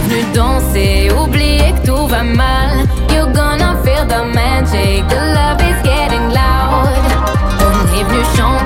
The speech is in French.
venu danser, oublier que tout va mal. You're gonna feel the magic, the love is getting loud. On est venu chanter